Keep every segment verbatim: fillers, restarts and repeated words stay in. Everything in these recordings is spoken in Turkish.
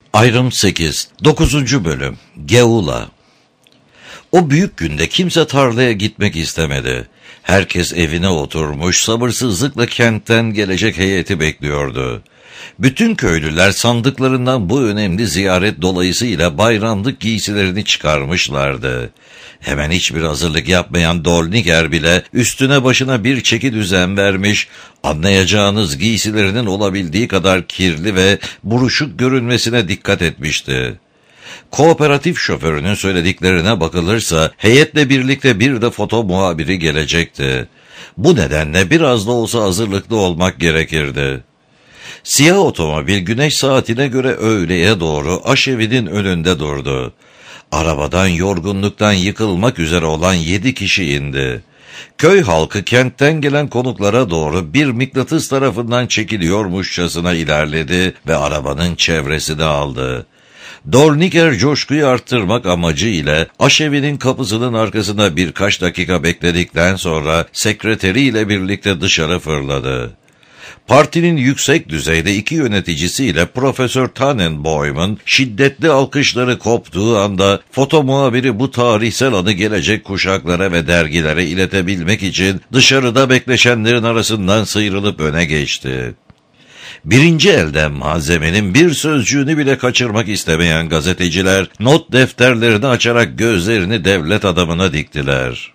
Ayrım sekiz. dokuzuncu Bölüm. Geula. O büyük günde kimse tarlaya gitmek istemedi. Herkes evine oturmuş, sabırsızlıkla kentten gelecek heyeti bekliyordu. Bütün köylüler sandıklarından bu önemli ziyaret dolayısıyla bayramlık giysilerini çıkarmışlardı. Hemen hiçbir hazırlık yapmayan Dolniker bile üstüne başına bir çeki düzen vermiş, anlayacağınız giysilerinin olabildiği kadar kirli ve buruşuk görünmesine dikkat etmişti. Kooperatif şoförünün söylediklerine bakılırsa heyetle birlikte bir de foto muhabiri gelecekti. Bu nedenle biraz da olsa hazırlıklı olmak gerekirdi. Siyah otomobil güneş saatine göre öğleye doğru aşevinin önünde durdu. Arabadan yorgunluktan yıkılmak üzere olan yedi kişi indi. Köy halkı kentten gelen konuklara doğru bir mıknatıs tarafından çekiliyormuşçasına ilerledi ve arabanın çevresini aldı. Dolniker coşkuyu arttırmak amacıyla aşevinin kapısının arkasında birkaç dakika bekledikten sonra sekreteriyle birlikte dışarı fırladı. Partinin yüksek düzeyde iki yöneticisiyle Profesör Tannenbaum'un şiddetli alkışları koptuğu anda foto muhabiri bu tarihsel anı gelecek kuşaklara ve dergilere iletebilmek için dışarıda bekleşenlerin arasından sıyrılıp öne geçti. Birinci elden malzemenin bir sözcüğünü bile kaçırmak istemeyen gazeteciler not defterlerini açarak gözlerini devlet adamına diktiler.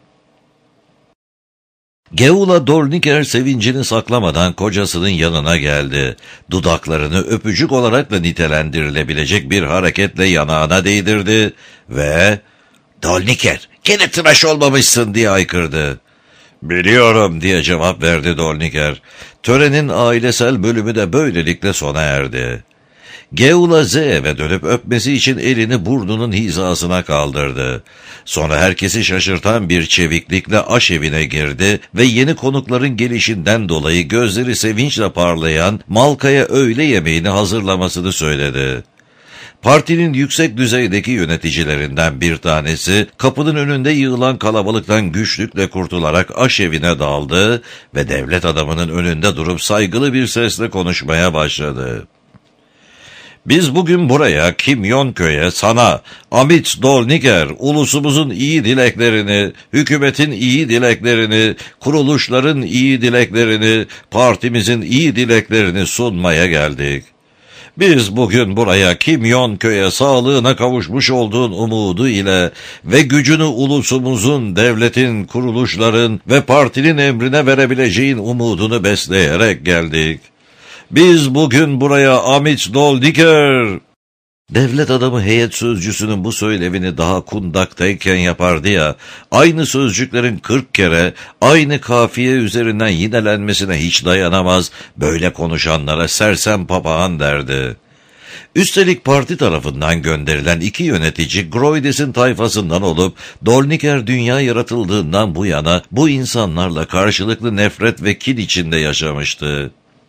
Geula Dolniker sevincini saklamadan kocasının yanına geldi. Dudaklarını öpücük olarak da nitelendirilebilecek bir hareketle yanağına değdirdi ve "Dolniker, gene tıraş olmamışsın" diye haykırdı. "Biliyorum" diye cevap verdi Dolniker. Törenin ailesel bölümü de böylelikle sona erdi. Geula Z eve dönüp öpmesi için elini burnunun hizasına kaldırdı. Sonra herkesi şaşırtan bir çeviklikle aşevine girdi ve yeni konukların gelişinden dolayı gözleri sevinçle parlayan Malka'ya öğle yemeğini hazırlamasını söyledi. Partinin yüksek düzeydeki yöneticilerinden bir tanesi kapının önünde yığılan kalabalıktan güçlükle kurtularak aşevine daldı ve devlet adamının önünde durup saygılı bir sesle konuşmaya başladı. "Biz bugün buraya Kimyonköy'e sana, Amit Dolniker, ulusumuzun iyi dileklerini, hükümetin iyi dileklerini, kuruluşların iyi dileklerini, partimizin iyi dileklerini sunmaya geldik. Biz bugün buraya Kimyonköy'e sağlığına kavuşmuş olduğun umudu ile ve gücünü ulusumuzun, devletin, kuruluşların ve partinin emrine verebileceğin umudunu besleyerek geldik. Biz bugün buraya Amit Dolniker..." Devlet adamı heyet sözcüsünün bu söylevini daha kundaktayken yapardı ya, aynı sözcüklerin kırk kere aynı kafiye üzerinden yinelenmesine hiç dayanamaz, böyle konuşanlara sersem papağan derdi. Üstelik parti tarafından gönderilen iki yönetici Groydes'in tayfasından olup Dolniker dünya yaratıldığından bu yana bu insanlarla karşılıklı nefret ve kin içinde yaşamıştı.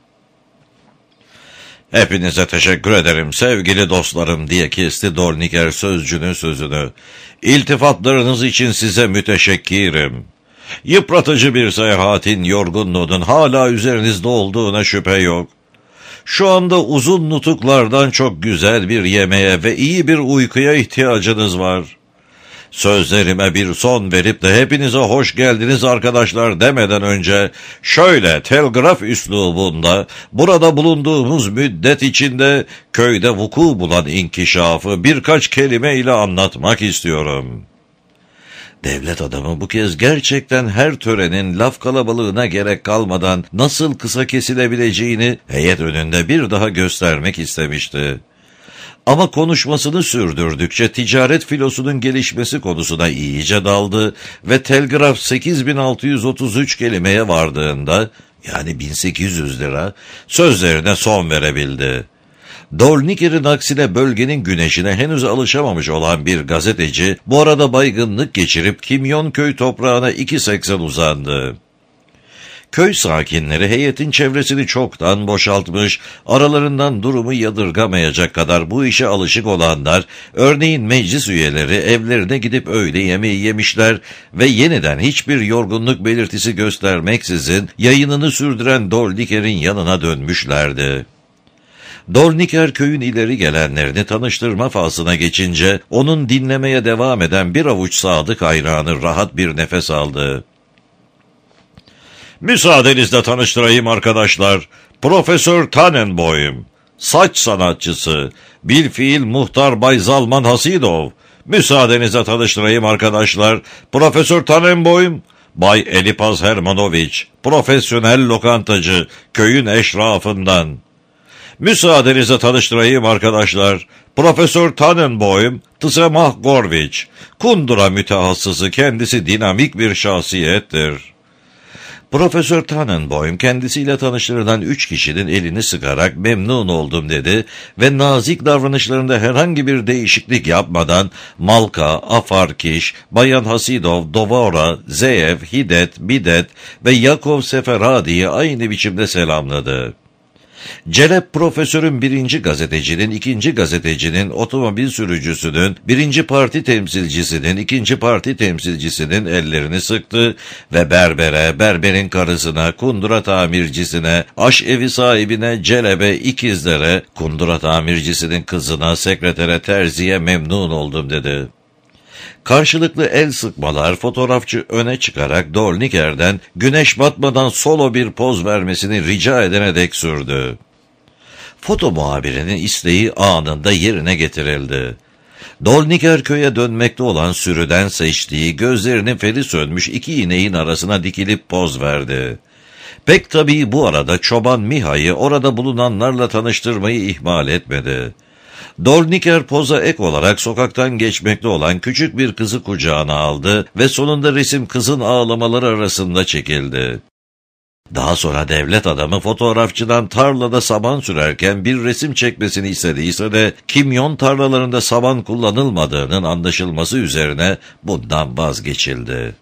"Hepinize teşekkür ederim sevgili dostlarım" diye kesti Dolniker sözcünün sözünü. "İltifatlarınız için size müteşekkirim. Yıpratıcı bir seyahatin yorgunluğunun hala üzerinizde olduğuna şüphe yok. Şu anda uzun nutuklardan çok güzel bir yemeğe ve iyi bir uykuya ihtiyacınız var. Sözlerime bir son verip de hepinize hoş geldiniz arkadaşlar demeden önce şöyle telgraf üslubunda burada bulunduğumuz müddet içinde köyde vuku bulan inkişafı birkaç kelime ile anlatmak istiyorum." Devlet adamı bu kez gerçekten her törenin laf kalabalığına gerek kalmadan nasıl kısa kesilebileceğini heyet önünde bir daha göstermek istemişti. Ama konuşmasını sürdürdükçe ticaret filosunun gelişmesi konusuna iyice daldı ve telgraf sekiz bin altı yüz otuz üç kelimeye vardığında, yani bin sekiz yüz lira, sözlerine son verebildi. Dolniker'in aksine bölgenin güneşine henüz alışamamış olan bir gazeteci bu arada baygınlık geçirip Kimyonköy toprağına iki seksen uzandı. Köy sakinleri heyetin çevresini çoktan boşaltmış, aralarından durumu yadırgamayacak kadar bu işe alışık olanlar, örneğin meclis üyeleri evlerine gidip öğle yemeği yemişler ve yeniden hiçbir yorgunluk belirtisi göstermeksizin yayınını sürdüren Dolniker'in yanına dönmüşlerdi. Dorniker köyün ileri gelenlerini tanıştırma faslına geçince onun dinlemeye devam eden bir avuç sadık hayranı rahat bir nefes aldı. "Müsaadenizle tanıştırayım arkadaşlar. Profesör Tannenboim, saç sanatçısı, bilfiil muhtar Bay Zalman Hasidov. Müsaadenizle tanıştırayım arkadaşlar. Profesör Tannenboim, Bay Elipaz Hermanoviç, profesyonel lokantacı, köyün eşrafından. Müsaadenizle tanıştırayım arkadaşlar. Profesör Tannenboim, Tsemah Gorviç, kundura mütehassısı, kendisi dinamik bir şahsiyettir." Profesör Tannenboim kendisiyle tanıştırılan üç kişinin elini sıkarak memnun oldum dedi ve nazik davranışlarında herhangi bir değişiklik yapmadan Malka, Afarkiş, Bayan Hasidov, Dovora, Zeev, Hidet, Bidet ve Yakov Seferadi'yi aynı biçimde selamladı. Celep profesörün birinci gazetecinin, ikinci gazetecinin, otomobil sürücüsünün, birinci parti temsilcisinin, ikinci parti temsilcisinin ellerini sıktı ve berbere, berberin karısına, kundura tamircisine, aşevi sahibine, Celebe, ikizlere, kundura tamircisinin kızına, sekretere, terziye memnun oldum dedi. Karşılıklı el sıkmalar fotoğrafçı öne çıkarak Dorniker'den güneş batmadan solo bir poz vermesini rica edene dek sürdü. Foto muhabirinin isteği anında yerine getirildi. Dorniker köye dönmekte olan sürüden seçtiği, gözlerinin feri sönmüş iki ineğin arasına dikilip poz verdi. Pek tabii bu arada çoban Miha'yı orada bulunanlarla tanıştırmayı ihmal etmedi. Dorniker poza ek olarak sokaktan geçmekte olan küçük bir kızı kucağına aldı ve sonunda resim kızın ağlamaları arasında çekildi. Daha sonra devlet adamı fotoğrafçıdan tarlada saban sürerken bir resim çekmesini istediyse de kimyon tarlalarında saban kullanılmadığının anlaşılması üzerine bundan vazgeçildi.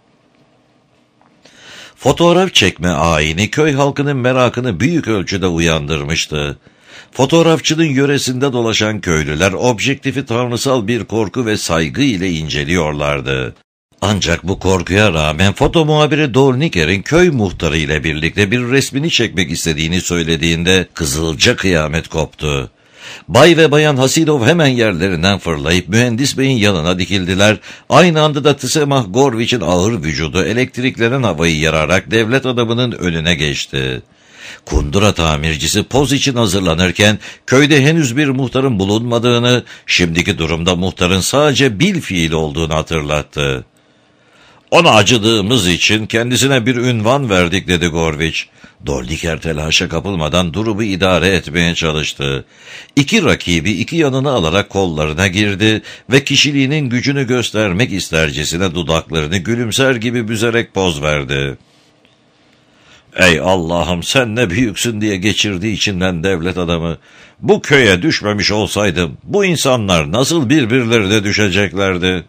Fotoğraf çekme ayini köy halkının merakını büyük ölçüde uyandırmıştı. Fotoğrafçının yöresinde dolaşan köylüler objektifi tanrısal bir korku ve saygı ile inceliyorlardı. Ancak bu korkuya rağmen foto muhabiri Dorniker'in köy muhtarı ile birlikte bir resmini çekmek istediğini söylediğinde kızılca kıyamet koptu. Bay ve Bayan Hasidov hemen yerlerinden fırlayıp mühendis beyin yanına dikildiler. Aynı anda da Tsemah Gorviç'in ağır vücudu elektriklenen havayı yararak devlet adamının önüne geçti. Kundura tamircisi poz için hazırlanırken köyde henüz bir muhtarın bulunmadığını, şimdiki durumda muhtarın sadece bilfiil olduğunu hatırlattı. "Ona acıdığımız için kendisine bir ünvan verdik," dedi Gorviç. Dorniker telaşa kapılmadan durumu idare etmeye çalıştı. İki rakibi iki yanına alarak kollarına girdi ve kişiliğinin gücünü göstermek istercesine dudaklarını gülümser gibi büzerek poz verdi. "Ey Allah'ım, sen ne büyüksün," diye geçirdi içinden devlet adamı. "Bu köye düşmemiş olsaydım bu insanlar nasıl birbirlerine düşeceklerdi?"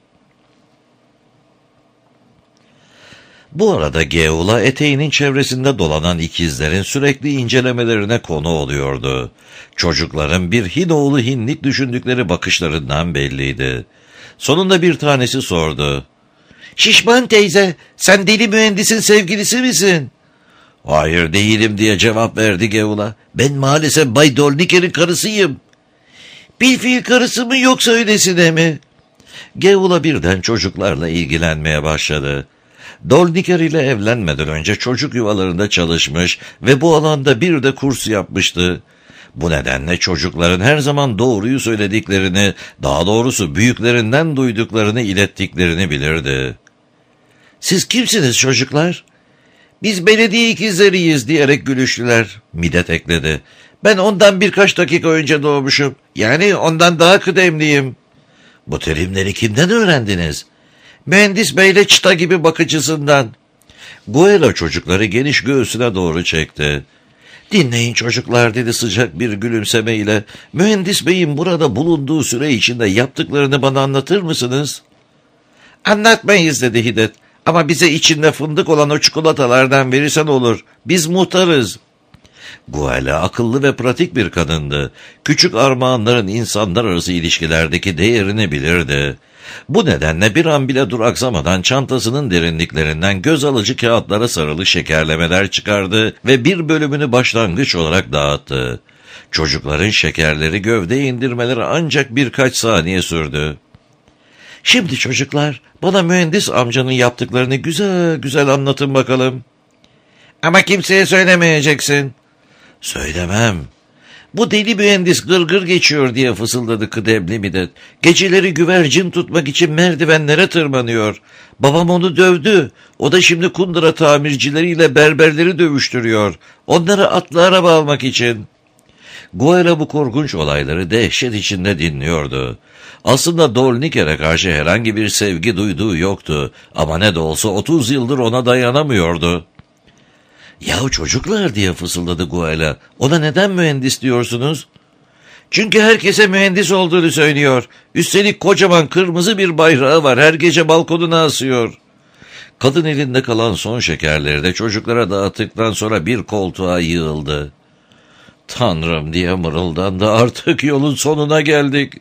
Bu arada Geula eteğinin çevresinde dolanan ikizlerin sürekli incelemelerine konu oluyordu. Çocukların bir Hinoğlu Hinlik düşündükleri bakışlarından belliydi. Sonunda bir tanesi sordu. "Şişman teyze, sen deli mühendisin sevgilisi misin?" "Hayır değilim," diye cevap verdi Geula. "Ben maalesef Bay Dorniker'in karısıyım." "Bilfiil karısı mı yoksa öylesine mi?" Geula birden çocuklarla ilgilenmeye başladı. Dorniker ile evlenmeden önce çocuk yuvalarında çalışmış ve bu alanda bir de kurs yapmıştı. Bu nedenle çocukların her zaman doğruyu söylediklerini, daha doğrusu büyüklerinden duyduklarını ilettiklerini bilirdi. "Siz kimsiniz çocuklar?" "Biz belediye ikizleriyiz," diyerek gülüştüler. Midet ekledi. "Ben ondan birkaç dakika önce doğmuşum. Yani ondan daha kıdemliyim." "Bu terimleri kimden öğrendiniz?" "Mühendis beyle çıta gibi bakıcısından." Guela çocukları geniş göğsüne doğru çekti. "Dinleyin çocuklar," dedi sıcak bir gülümsemeyle. "Mühendis beyin burada bulunduğu süre içinde yaptıklarını bana anlatır mısınız?" "Anlatmayız," dedi Hidet. "Ama bize içinde fındık olan o çikolatalardan verirsen olur. Biz muhtarız." Guela akıllı ve pratik bir kadındı. Küçük armağanların insanlar arası ilişkilerdeki değerini bilirdi. Bu nedenle bir an bile duraksamadan çantasının derinliklerinden göz alıcı kağıtlara sarılı şekerlemeler çıkardı ve bir bölümünü başlangıç olarak dağıttı. Çocukların şekerleri gövdeye indirmeleri ancak birkaç saniye sürdü. Şimdi çocuklar, bana mühendis amcanın yaptıklarını güzel güzel anlatın bakalım. Ama kimseye söylemeyeceksin. Söylemem. Bu deli mühendis gırgır geçiyor diye fısıldadı kıdemli Midet. Geceleri güvercin tutmak için merdivenlere tırmanıyor. Babam onu dövdü. O da şimdi kundura tamircileriyle berberleri dövüştürüyor. Onları atlı araba almak için. Guayla bu korkunç olayları dehşet içinde dinliyordu. Aslında Dolniker'e karşı herhangi bir sevgi duyduğu yoktu. Ama ne de olsa otuz yıldır ona dayanamıyordu. ''Yahu çocuklar'' diye fısıldadı Guayla. ''Ona neden mühendis diyorsunuz?'' ''Çünkü herkese mühendis olduğunu söylüyor. Üstelik kocaman kırmızı bir bayrağı var. Her gece balkonuna asıyor.'' Kadın elinde kalan son şekerleri de çocuklara dağıttıktan sonra bir koltuğa yığıldı. ''Tanrım'' diye mırıldandı. ''Artık yolun sonuna geldik.''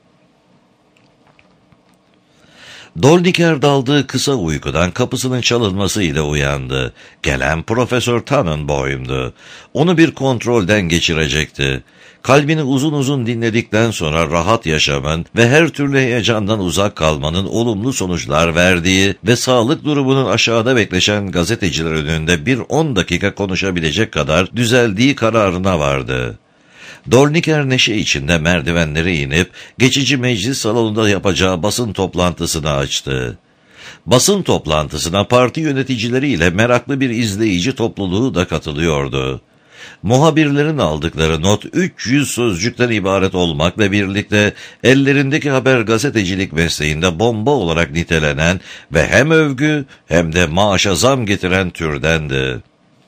Dolniker daldığı kısa uykudan kapısının çalınmasıyla uyandı. Gelen Profesör Tannenbaum'du. Onu bir kontrolden geçirecekti. Kalbini uzun uzun dinledikten sonra rahat yaşamın ve her türlü heyecandan uzak kalmanın olumlu sonuçlar verdiği ve sağlık durumunun aşağıda bekleşen gazeteciler önünde bir on dakika konuşabilecek kadar düzeldiği kararına vardı. Dolniker neşe içinde merdivenlere inip geçici meclis salonunda yapacağı basın toplantısını açtı. Basın toplantısına parti yöneticileriyle meraklı bir izleyici topluluğu da katılıyordu. Muhabirlerin aldıkları not üç yüz sözcükten ibaret olmakla birlikte ellerindeki haber gazetecilik mesleğinde bomba olarak nitelenen ve hem övgü hem de maaşa zam getiren türdendi.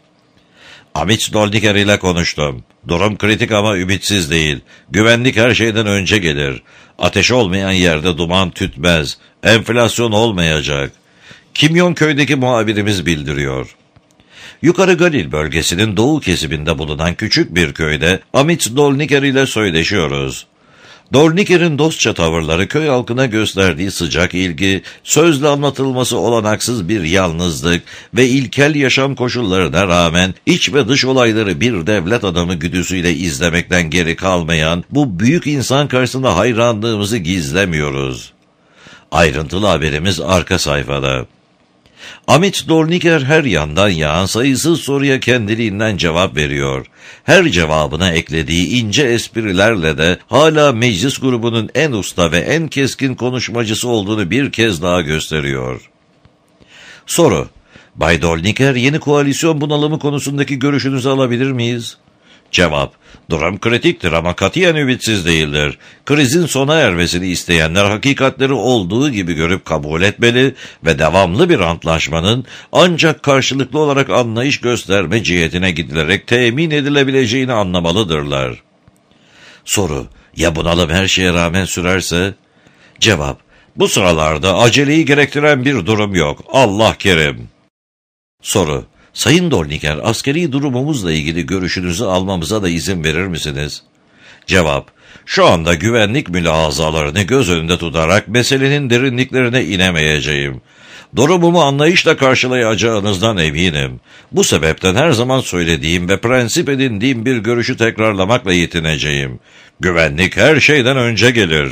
Amit Dolniker ile konuştum. Durum kritik ama ümitsiz değil. Güvenlik her şeyden önce gelir. Ateş olmayan yerde duman tütmez. Enflasyon olmayacak. Kimyonköy'deki muhabirimiz bildiriyor. Yukarı Galil bölgesinin doğu kesiminde bulunan küçük bir köyde Amit Dolniker ile söyleşiyoruz. Dolniker'in dostça tavırları, köy halkına gösterdiği sıcak ilgi, sözle anlatılması olanaksız bir yalnızlık ve ilkel yaşam koşullarına rağmen iç ve dış olayları bir devlet adamı güdüsüyle izlemekten geri kalmayan bu büyük insan karşısında hayranlığımızı gizlemiyoruz. Ayrıntılı haberimiz arka sayfada. Amit Dolniker her yandan yağan sayısız soruya kendiliğinden cevap veriyor. Her cevabına eklediği ince esprilerle de hala meclis grubunun en usta ve en keskin konuşmacısı olduğunu bir kez daha gösteriyor. Soru: Bay Dolniker, yeni koalisyon bunalımı konusundaki görüşünüzü alabilir miyiz? Cevap: Durum kritiktir ama katiyen ümitsiz değildir. Krizin sona ermesini isteyenler hakikatleri olduğu gibi görüp kabul etmeli ve devamlı bir antlaşmanın ancak karşılıklı olarak anlayış gösterme cihetine gidilerek temin edilebileceğini anlamalıdırlar. Soru: Ya bunalım her şeye rağmen sürerse? Cevap: Bu sıralarda aceleyi gerektiren bir durum yok. Allah kerim. Soru: Sayın Dolniker, askeri durumumuzla ilgili görüşünüzü almamıza da izin verir misiniz? Cevap: Şu anda güvenlik mülahazalarını göz önünde tutarak meselenin derinliklerine inemeyeceğim. Durumumu anlayışla karşılayacağınızdan eminim. Bu sebepten her zaman söylediğim ve prensip edindiğim bir görüşü tekrarlamakla yetineceğim. Güvenlik her şeyden önce gelir.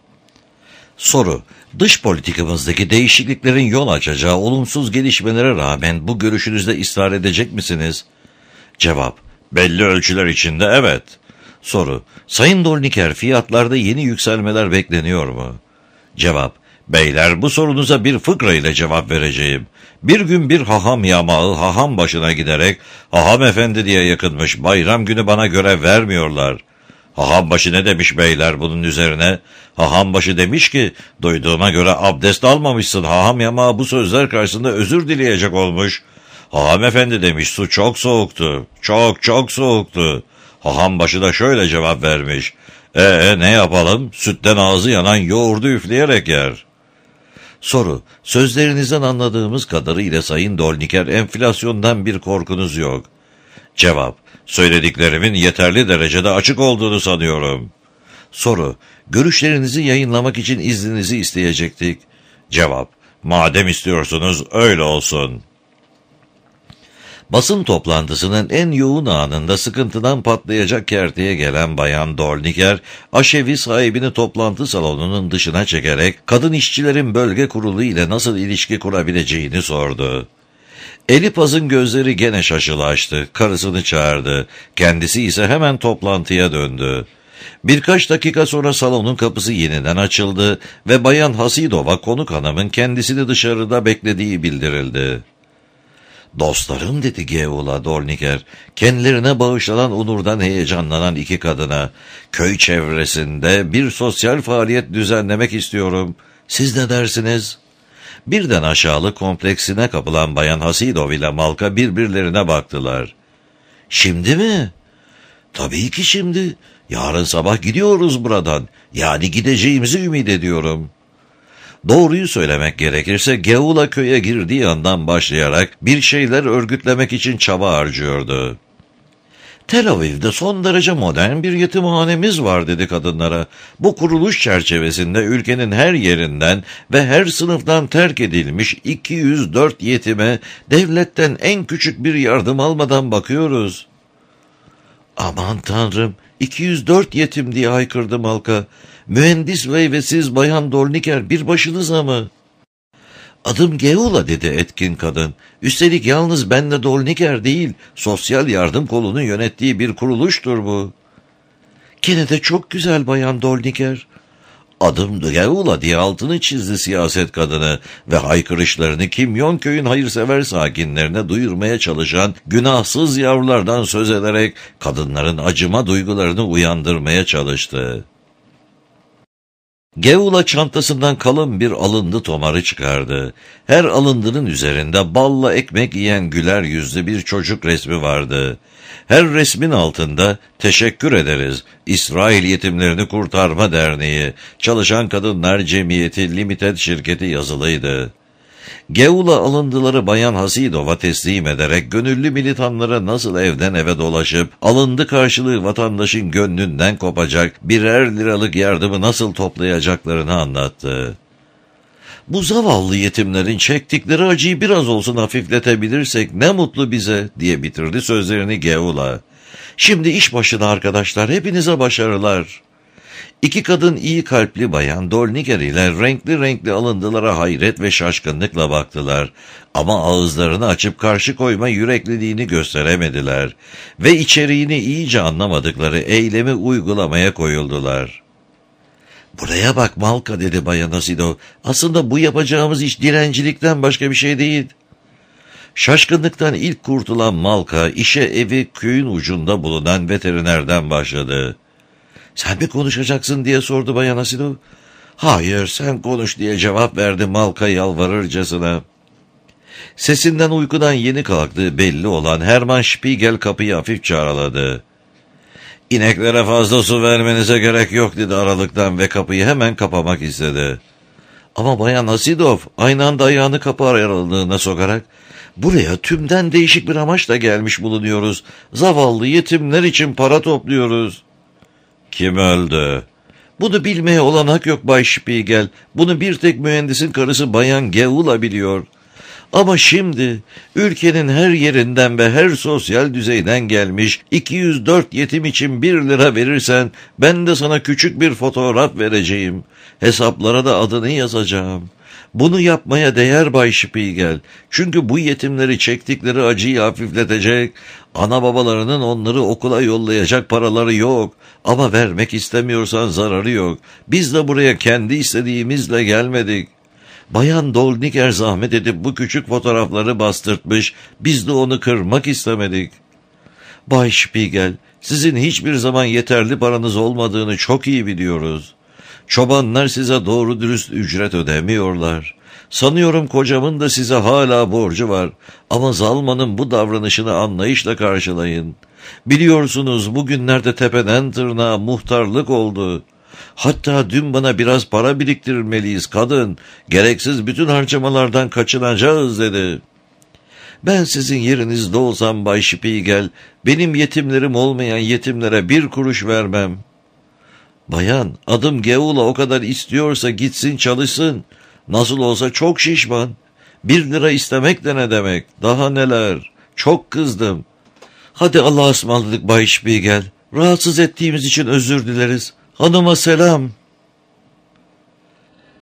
Soru: Dış politikamızdaki değişikliklerin yol açacağı olumsuz gelişmelere rağmen bu görüşünüzde ısrar edecek misiniz? Cevap: Belli ölçüler içinde evet. Soru: Sayın Dolniker, fiyatlarda yeni yükselmeler bekleniyor mu? Cevap: Beyler, bu sorunuza bir fıkra ile cevap vereceğim. Bir gün bir haham yamağı haham başına giderek, haham efendi diye yakınmış, bayram günü bana görev vermiyorlar. Hahambaşı ne demiş beyler bunun üzerine? Hahambaşı demiş ki, duyduğuma göre abdest almamışsın. Haham yamağı bu sözler karşısında özür dileyecek olmuş. Haham efendi demiş, su çok soğuktu. Çok çok soğuktu. Hahambaşı da şöyle cevap vermiş. Ee ne yapalım? Sütten ağzı yanan yoğurdu üfleyerek yer. Soru: Sözlerinizden anladığımız kadarıyla Sayın Dolniker, enflasyondan bir korkunuz yok. Cevap: Söylediklerimin yeterli derecede açık olduğunu sanıyorum. Soru: Görüşlerinizi yayınlamak için izninizi isteyecektik. Cevap: Madem istiyorsunuz öyle olsun. Basın toplantısının en yoğun anında sıkıntıdan patlayacak kerteye gelen Bayan Dorniker, aşevi sahibini toplantı salonunun dışına çekerek kadın işçilerin bölge kurulu ile nasıl ilişki kurabileceğini sordu. Elipaz'ın gözleri gene şaşılaştı, karısını çağırdı, kendisi ise hemen toplantıya döndü. Birkaç dakika sonra salonun kapısı yeniden açıldı ve Bayan Hasidova konuk hanımın kendisini dışarıda beklediği bildirildi. "Dostlarım," dedi Geula Dorniker, kendilerine bağışlanan onurdan heyecanlanan iki kadına, "köy çevresinde bir sosyal faaliyet düzenlemek istiyorum. Siz ne dersiniz?" Birden aşağılık kompleksine kapılan Bayan Hasidov ile Malka birbirlerine baktılar. "Şimdi mi?" "Tabii ki şimdi. Yarın sabah gidiyoruz buradan. Yani gideceğimizi ümit ediyorum." Doğruyu söylemek gerekirse Geula köye girdiği andan başlayarak bir şeyler örgütlemek için çaba harcıyordu. "Tel Aviv'de son derece modern bir yetimhanemiz var," dedi kadınlara. "Bu kuruluş çerçevesinde ülkenin her yerinden ve her sınıftan terk edilmiş iki yüz dört yetime devletten en küçük bir yardım almadan bakıyoruz." "Aman Tanrım, iki yüz dört yetim," diye haykırdı Malka. "Mühendis bey ve siz Bayan Dorniker bir başınıza mı?" "Adım Geula," dedi etkin kadın. "Üstelik yalnız benle Dorniker değil, sosyal yardım kolunu yönettiği bir kuruluştur bu." "Gene de çok güzel Bayan Dorniker." "Adım Geula," diye altını çizdi siyaset kadını ve haykırışlarını Kimyon köyün hayırsever sakinlerine duyurmaya çalışan günahsız yavrulardan söz ederek kadınların acıma duygularını uyandırmaya çalıştı. Geula çantasından kalın bir alındı tomarı çıkardı. Her alındının üzerinde balla ekmek yiyen güler yüzlü bir çocuk resmi vardı. Her resmin altında "Teşekkür ederiz, İsrail Yetimlerini Kurtarma Derneği, Çalışan Kadınlar Cemiyeti Limited şirketi" yazılıydı. Geula alındıları Bayan Hasidov'a teslim ederek gönüllü militanlara nasıl evden eve dolaşıp alındı karşılığı vatandaşın gönlünden kopacak birer liralık yardımı nasıl toplayacaklarını anlattı. "Bu zavallı yetimlerin çektikleri acıyı biraz olsun hafifletebilirsek ne mutlu bize," diye bitirdi sözlerini Geula. "Şimdi iş başına arkadaşlar, hepinize başarılar." İki kadın iyi kalpli Bayan Dorniker ile renkli renkli alındılara hayret ve şaşkınlıkla baktılar. Ama ağızlarını açıp karşı koyma yürekliliğini gösteremediler. Ve içeriğini iyice anlamadıkları eylemi uygulamaya koyuldular. "Buraya bak Malka," dedi Bayan Hasidov. "Aslında bu yapacağımız iş dilencilikten başka bir şey değil." Şaşkınlıktan ilk kurtulan Malka işe evi köyün ucunda bulunan veterinerden başladı. "Sen mi konuşacaksın?" diye sordu Bayan Hasidov. "Hayır, sen konuş," diye cevap verdi Malka yalvarırcasına. Sesinden uykudan yeni kalktığı belli olan Hermann Spiegel kapıyı hafifçe araladı. "İneklere fazla su vermenize gerek yok," dedi aralıktan ve kapıyı hemen kapamak istedi. Ama Bayan Hasidov aynı anda ayağını kapı aralığına sokarak, "Buraya tümden değişik bir amaçla gelmiş bulunuyoruz. Zavallı yetimler için para topluyoruz." "Kim öldü?" "Bunu bilmeye olanak yok Bay Spiegel. Bunu bir tek mühendisin karısı Bayan Geula biliyor. Ama şimdi ülkenin her yerinden ve her sosyal düzeyden gelmiş iki yüz dört yetim için bir lira verirsen ben de sana küçük bir fotoğraf vereceğim. Hesaplara da adını yazacağım. Bunu yapmaya değer Bay Spiegel. Çünkü bu yetimleri çektikleri acıyı hafifletecek, ana babalarının onları okula yollayacak paraları yok. Ama vermek istemiyorsan zararı yok. Biz de buraya kendi istediğimizle gelmedik. Bayan Dorniker zahmet edip bu küçük fotoğrafları bastırtmış, biz de onu kırmak istemedik." "Bay Spiegel, sizin hiçbir zaman yeterli paranız olmadığını çok iyi biliyoruz. Çobanlar size doğru dürüst ücret ödemiyorlar. Sanıyorum kocamın da size hala borcu var. Ama Zalman'ın bu davranışını anlayışla karşılayın. Biliyorsunuz bugünlerde tepeden tırnağa muhtarlık oldu. Hatta dün bana biraz para biriktirmeliyiz kadın. Gereksiz bütün harcamalardan kaçınacağız," dedi. "Ben sizin yerinizde olsam Bay Spiegel, benim yetimlerim olmayan yetimlere bir kuruş vermem." "Bayan, adım Geula o kadar istiyorsa gitsin çalışsın. Nasıl olsa çok şişman. Bir lira istemek de ne demek? Daha neler? Çok kızdım. Hadi Allah'a ısmarladık Bay Spiegel. Rahatsız ettiğimiz için özür dileriz. Hanıma selam.